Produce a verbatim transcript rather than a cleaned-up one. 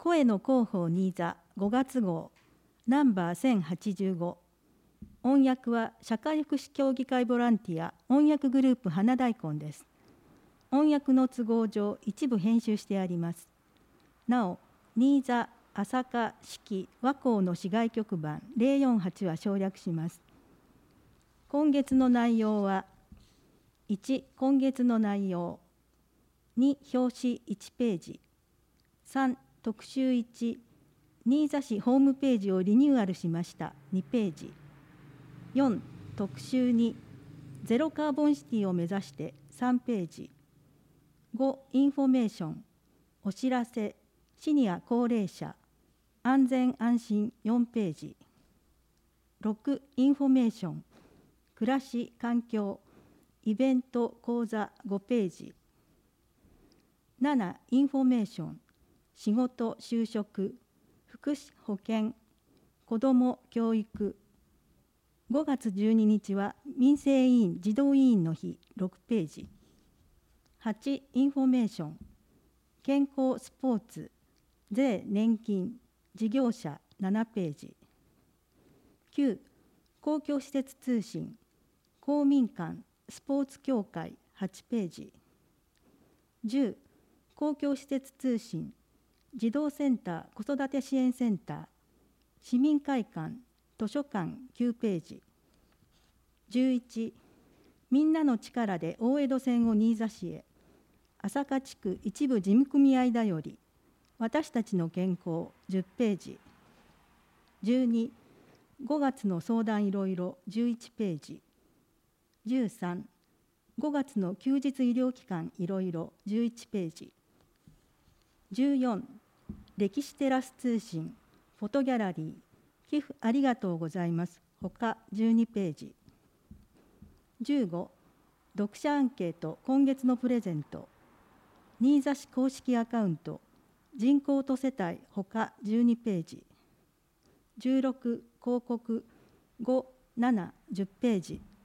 声の広報新座ごがつ号ナンバーせんはちじゅうご。音訳は社会福祉協議会ボランティア音訳グループ花大根です。音訳の都合上一部編集してあります。なお、新座、朝霞、四季、和光の市外局番ゼロよんはちは省略します。今月の内容は、いち、今月の内容、に、表紙いちページ、さん、特集いち、新座市ホームページをリニューアルしましたにページ、よん、特集に、ゼロカーボンシティを目指してさんページ、ご、インフォメーション、お知らせ、シニア高齢者、安全安心よんページ、ろく、インフォメーション、暮らし環境、イベント講座ごページ、なな、インフォメーション、仕事就職、福祉保健、子ども教育、ごがつじゅうににちは民生委員児童委員の日ろくページ、はち、インフォメーション、健康スポーツ、税年金、事業者ななページ、きゅう、公共施設通信、公民館、スポーツ協会はちページ、じゅう、公共施設通信、児童センター子育て支援センター、市民会館、図書館きゅうページ、じゅういち、みんなの力で大江戸線を新座市へ、朝霞地区一部事務組合だより、私たちの健康じゅっページ、じゅうに、ごがつの相談いろいろじゅういちページ、じゅうさん、ごがつの休日医療機関いろいろじゅういちページ、じゅうよん、歴史テラス通信、フォトギャラリー、寄付ありがとうございます。ほかじゅうにページ。じゅうご、読者アンケート今月のプレゼント、新座市公式アカウント、人口と世帯ほかじゅうにページ。じゅうろく、広告ご、なな、じゅっページ。